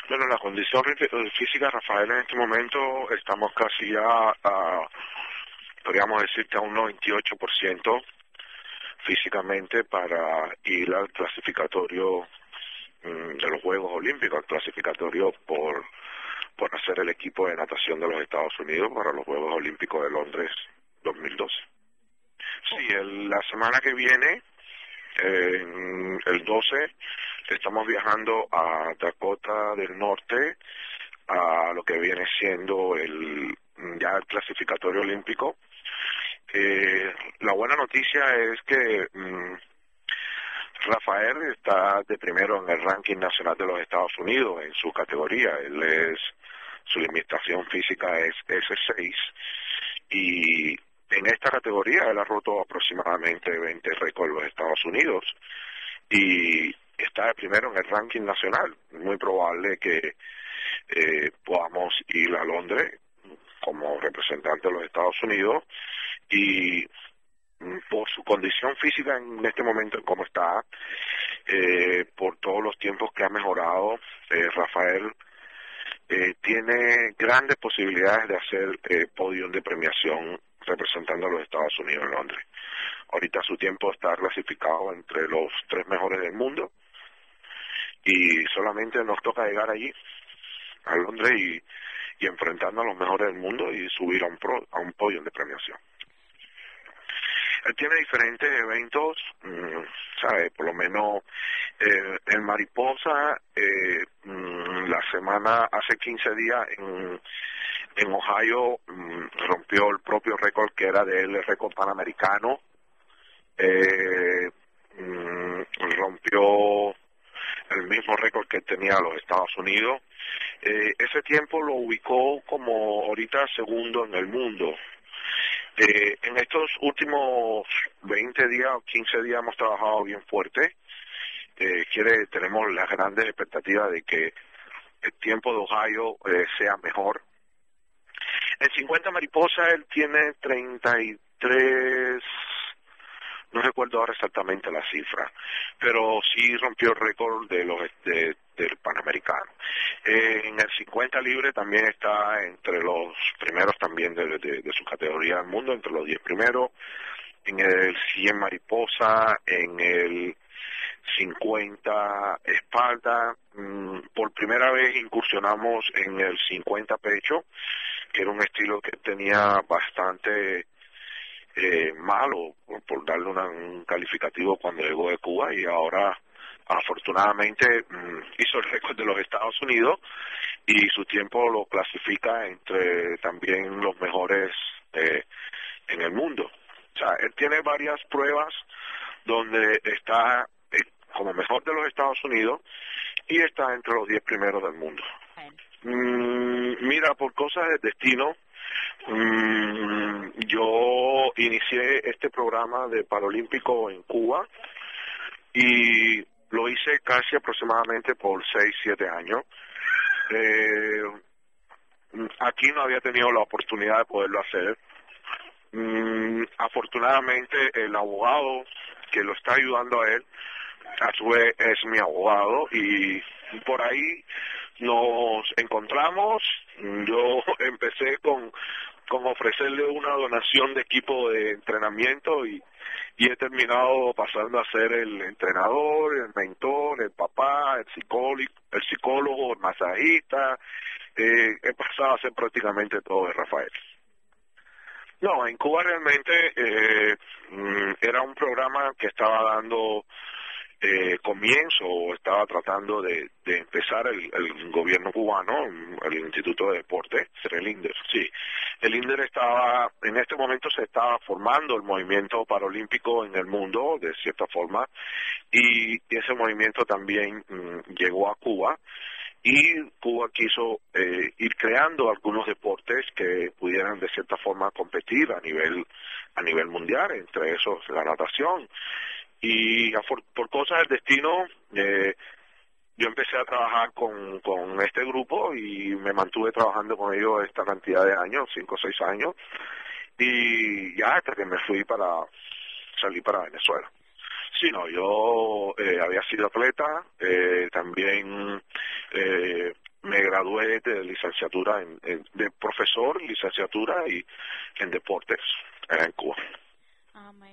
Bueno, la condición física de Rafael en este momento estamos casi ya podríamos decir que a un 98% físicamente para ir al clasificatorio de los Juegos Olímpicos, al clasificatorio por hacer el equipo de natación de los Estados Unidos para los Juegos Olímpicos de Londres 2012. Sí, la semana que viene, el 12, estamos viajando a Dakota del Norte, a lo que viene siendo ya el clasificatorio olímpico. La buena noticia es que Rafael está de primero en el ranking nacional de los Estados Unidos en su categoría. Su limitación física es S6 y en esta categoría él ha roto aproximadamente 20 récords de los Estados Unidos y está de primero en el ranking nacional. Es muy probable que podamos ir a Londres como representante de los Estados Unidos y por su condición física en este momento, en cómo está, por todos los tiempos que ha mejorado, Rafael tiene grandes posibilidades de hacer podium de premiación representando a los Estados Unidos en Londres. Ahorita su tiempo está clasificado entre los 3 mejores del mundo y solamente nos toca llegar allí, a Londres, y enfrentarnos a los mejores del mundo y subir a un podium de premiación. Él tiene diferentes eventos, ¿sabe? Por lo menos en mariposa, hace 15 días en Ohio, rompió el propio récord que era de él, el récord panamericano. Rompió el mismo récord que tenía los Estados Unidos. Ese tiempo lo ubicó como ahorita segundo en el mundo. En estos últimos 20 días o 15 días hemos trabajado bien fuerte. Tenemos las grandes expectativas de que el tiempo de Ohio sea mejor. En 50 mariposa él tiene 33, no recuerdo ahora exactamente la cifra, pero sí rompió el récord del Panamericano. En el 50 libre también está entre los primeros también de su categoría del mundo, entre los 10 primeros. En el 100 mariposa, en el 50 espalda, por primera vez incursionamos en el 50 pecho, que era un estilo que tenía bastante malo, por darle un calificativo cuando llegó de Cuba, y ahora afortunadamente hizo el récord de los Estados Unidos y su tiempo lo clasifica entre también los mejores en el mundo. O sea, él tiene varias pruebas donde está como mejor de los Estados Unidos y está entre los 10 primeros del mundo. Mira, por cosas del destino, yo inicié este programa de Paralímpico en Cuba y lo hice casi aproximadamente por 6, 7 años. Aquí no había tenido la oportunidad de poderlo hacer. Afortunadamente el abogado que lo está ayudando a él, a su vez es mi abogado, y por ahí nos encontramos. Yo empecé con ofrecerle una donación de equipo de entrenamiento y he terminado pasando a ser el entrenador, el mentor, el papá, el psicólogo, el masajista. He pasado a hacer prácticamente todo de Rafael. No, en Cuba realmente era un programa que estaba dando comienzo, estaba tratando de empezar el gobierno cubano, el Instituto de Deporte, el INDER, sí. El INDER en este momento se estaba formando el movimiento paralímpico en el mundo, de cierta forma, y ese movimiento también llegó a Cuba, y Cuba quiso ir creando algunos deportes que pudieran de cierta forma competir a nivel mundial, entre esos la natación. Y por cosas del destino, yo empecé a trabajar con este grupo y me mantuve trabajando con ellos esta cantidad de años, 5 o 6 años, y ya hasta que salí para Venezuela. Sí, no, yo había sido atleta, también gradué de licenciatura de profesor, licenciatura y en deportes en Cuba.